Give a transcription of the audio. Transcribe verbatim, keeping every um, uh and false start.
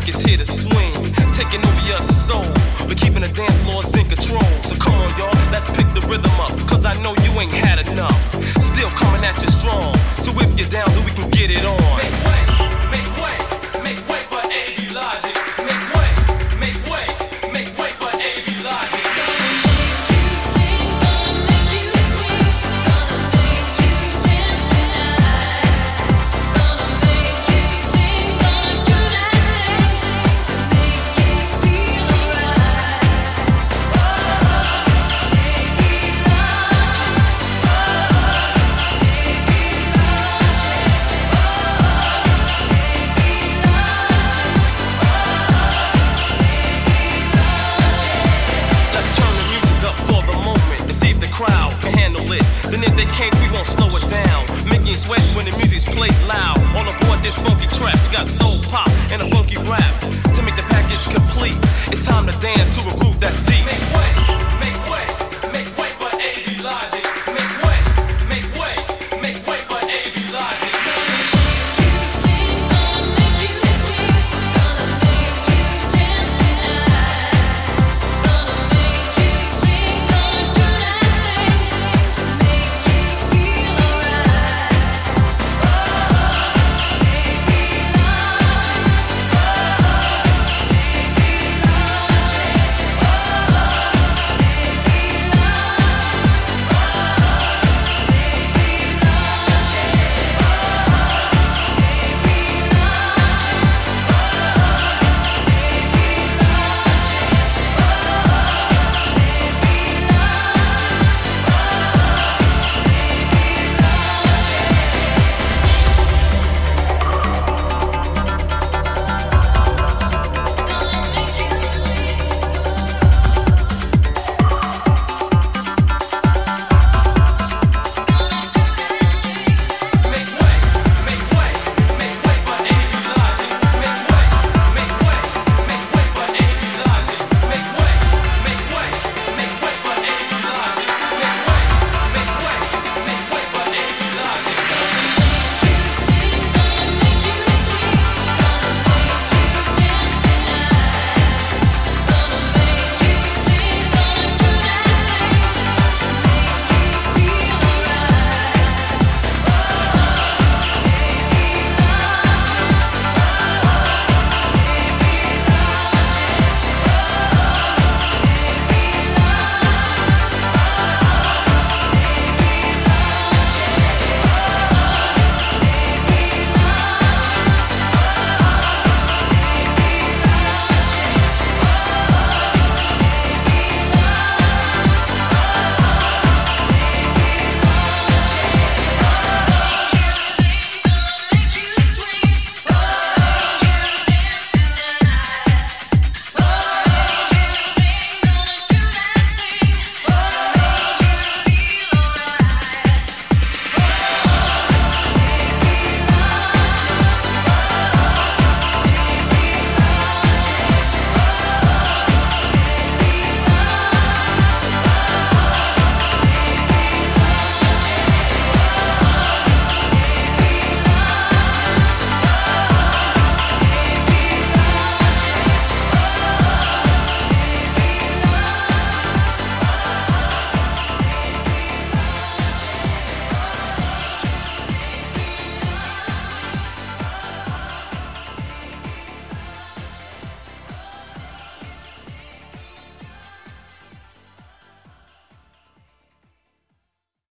funk is here to swing, taking over your soul. We're keeping the dance floors in control. So come on, y'all, let's pick the rhythm up, cause I know you ain't had enough. Still coming at you strong, so if you're down, then we can get it on. Make way, make way, make way for A B Logic. Make way, make way, make way for A B Logic. Slow it down, making you sweat when the music's played loud. All aboard this funky track, we got soul pop and a funky rap to make the package complete. It's time to dance to a groove that's deep. Make way.